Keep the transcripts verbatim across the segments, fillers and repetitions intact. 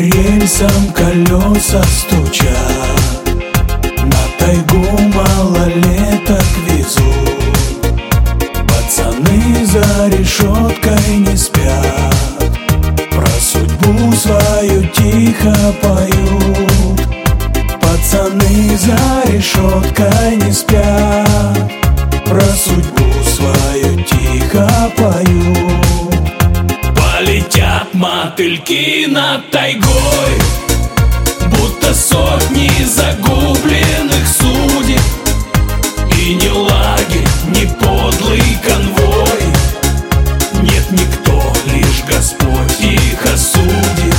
рельсам колеса стучат, на тайгу малолеток везут. Пацаны за решеткой не спят, про судьбу свою тихо поют. Пацаны за решеткой не спят, про судьбу свою тихо поют. Полетят мотыльки над тайгой, будто сотни загубленных судеб. И не лагерь, не подлый конвой, нет никто, лишь Господь их осудит.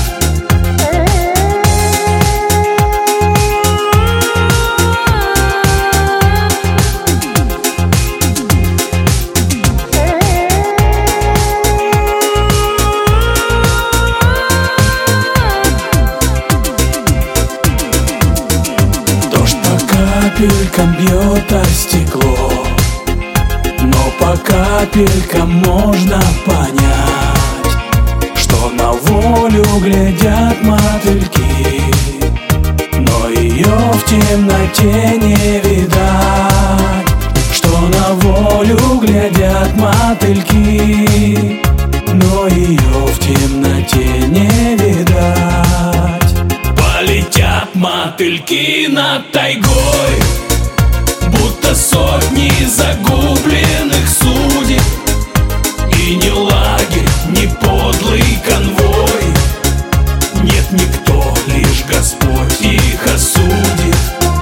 Капелькам бьет о стекло, но по капелькам можно понять, что на волю глядят мотыльки, но ее в темноте не видать. Что на волю глядят мотыльки, но ее в темноте не видать. Полетят мотыльки над тайгой, будто сотни загубленных судеб. И не лагерь, не подлый конвой, нет никто, лишь Господь их осудит.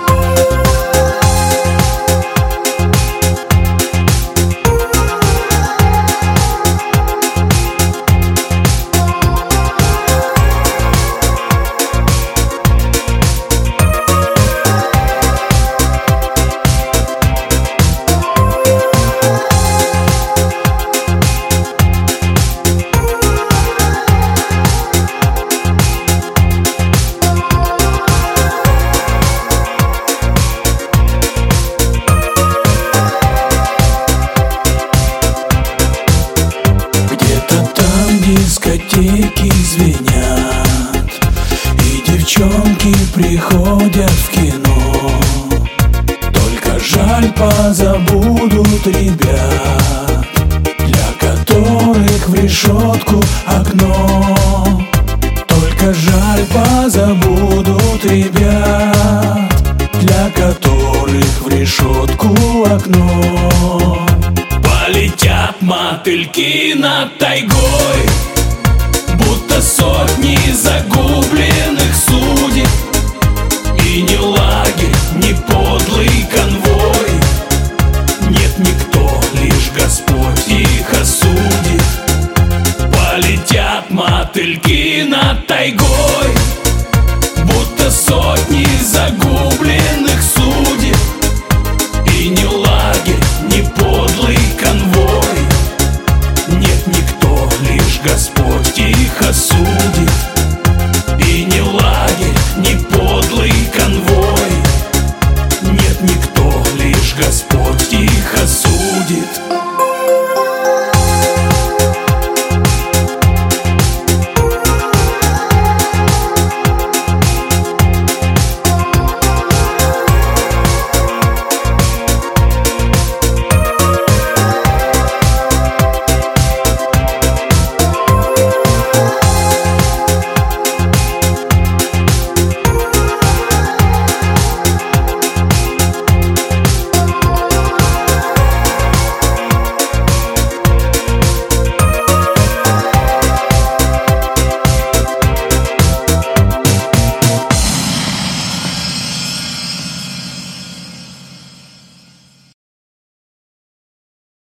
Дискотеки звенят, и девчонки приходят в кино. Только жаль, позабудут ребят, для которых в решетку окно. Только жаль, позабудут ребят, для которых в решетку окно. Полетят мотыльки над тайгой, будто сотни загубленных судеб. И не лагерь, не подлый конвой, нет никто, лишь Господь их осудит. Полетят мотыльки над тайгой,